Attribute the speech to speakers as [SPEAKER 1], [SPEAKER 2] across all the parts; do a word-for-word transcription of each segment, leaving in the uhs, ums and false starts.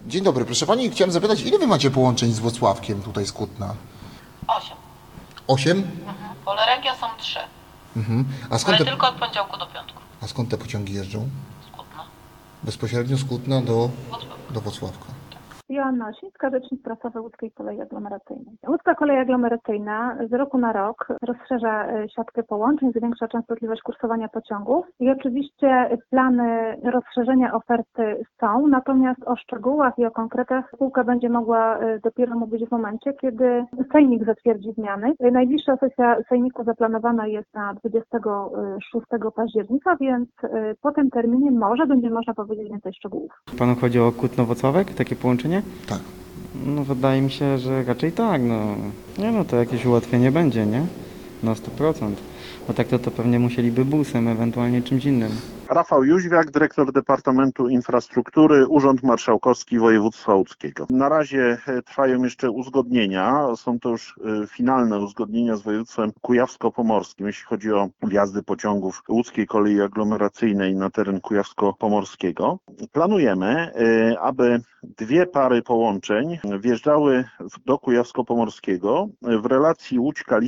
[SPEAKER 1] Dzień dobry, proszę Pani, chciałem zapytać, ile Wy macie połączeń z Włocławkiem tutaj z Kutna?
[SPEAKER 2] Osiem.
[SPEAKER 1] Osiem?
[SPEAKER 2] Mhm. Poleregia są trzy,
[SPEAKER 1] Mhm. A skąd
[SPEAKER 2] ale
[SPEAKER 1] te,
[SPEAKER 2] tylko od poniedziałku do piątku.
[SPEAKER 1] a skąd te pociągi jeżdżą?
[SPEAKER 2] Z Kutna.
[SPEAKER 1] Bezpośrednio z Kutna do,
[SPEAKER 2] Włocławek.
[SPEAKER 1] do Włocławka.
[SPEAKER 3] Joanna Osińska, rzecznik prasowy Łódzkiej Kolei Aglomeracyjnej. Łódzka Kolej Aglomeracyjna z roku na rok rozszerza e, siatkę połączeń, zwiększa częstotliwość kursowania pociągów i oczywiście plany rozszerzenia oferty są, natomiast o szczegółach i o konkretach spółka będzie mogła e, dopiero mówić w momencie, kiedy Sejmik zatwierdzi zmiany. E, Najbliższa sesja Sejmiku zaplanowana jest na dwudziestego szóstego października, więc e, po tym terminie może będzie można powiedzieć więcej szczegółów.
[SPEAKER 4] Panu chodzi o Kutno-Włocławek, takie połączenie?
[SPEAKER 1] Tak.
[SPEAKER 4] No wydaje mi się, że raczej tak, no. Nie no, to jakieś ułatwienie będzie, nie? Na sto procent. Bo tak to, to pewnie musieliby busem, ewentualnie czymś innym.
[SPEAKER 5] Rafał Jóźwiak, dyrektor Departamentu Infrastruktury, Urząd Marszałkowski Województwa Łódzkiego. Na razie trwają jeszcze uzgodnienia, są to już finalne uzgodnienia z województwem kujawsko-pomorskim, jeśli chodzi o wjazdy pociągów Łódzkiej Kolei Aglomeracyjnej na teren kujawsko-pomorskiego. Planujemy, aby dwie pary połączeń wjeżdżały do kujawsko-pomorskiego w relacji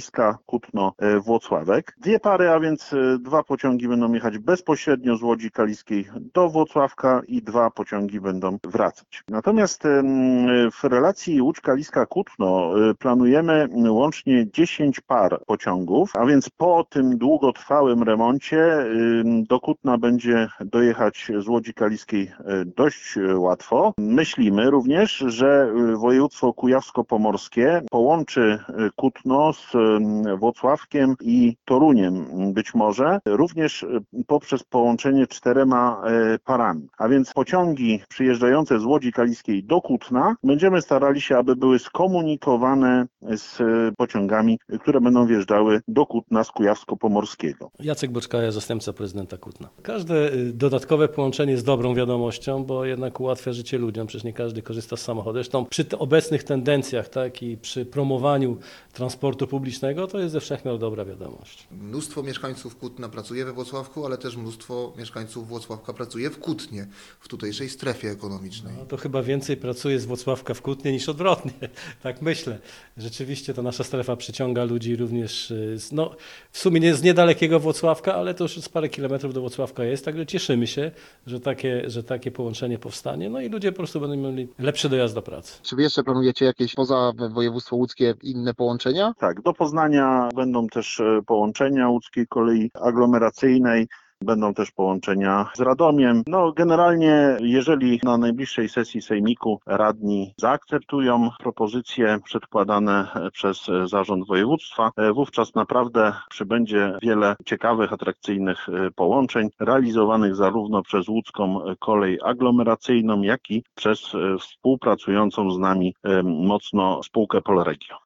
[SPEAKER 5] Łódź-Kaliska-Kutno-Włocławek. Dwie pary, a więc dwa pociągi będą jechać bezpośrednio z Łodzi Kaliskiej do Włocławka i dwa pociągi będą wracać. Natomiast w relacji Łódź Kaliska Kutno planujemy łącznie dziesięć par pociągów, a więc po tym długotrwałym remoncie do Kutna będzie dojechać z Łodzi Kaliskiej dość łatwo. Myślimy również, że województwo kujawsko-pomorskie połączy Kutno z Włocławkiem i Toruniem być może, również poprzez połączenie czterema parami. A więc pociągi przyjeżdżające z Łodzi Kaliskiej do Kutna będziemy starali się, aby były skomunikowane z pociągami, które będą wjeżdżały do Kutna z Kujawsko-Pomorskiego.
[SPEAKER 6] Jacek Boczkaja, zastępca prezydenta Kutna. Każde dodatkowe połączenie jest dobrą wiadomością, bo jednak ułatwia życie ludziom, przecież nie każdy korzysta z samochodu. Zresztą przy obecnych tendencjach, tak, i przy promowaniu transportu publicznego to jest ze wszechmiar dobra wiadomość.
[SPEAKER 1] Mnóstwo mieszkańców Kutna pracuje we Włocławku, ale też mnóstwo mieszkańców Włocławka pracuje w Kutnie, w tutejszej strefie ekonomicznej.
[SPEAKER 6] No, to chyba więcej pracuje z Włocławka w Kutnie niż odwrotnie, tak myślę. Rzeczywiście ta nasza strefa przyciąga ludzi również, z, no w sumie nie z niedalekiego Włocławka, ale to już z parę kilometrów do Włocławka jest, także cieszymy się, że takie, że takie połączenie powstanie, no i ludzie po prostu będą mieli lepszy dojazd do pracy.
[SPEAKER 1] Czy Wy jeszcze planujecie jakieś poza województwo łódzkie inne połączenia?
[SPEAKER 5] Tak, do Poznania będą też połączenia Łódzkiej Kolei Aglomeracyjnej. Będą też połączenia z Radomiem. No generalnie, jeżeli na najbliższej sesji Sejmiku radni zaakceptują propozycje przedkładane przez zarząd województwa, wówczas naprawdę przybędzie wiele ciekawych, atrakcyjnych połączeń realizowanych zarówno przez Łódzką Kolej Aglomeracyjną, jak i przez współpracującą z nami mocno spółkę Polregio.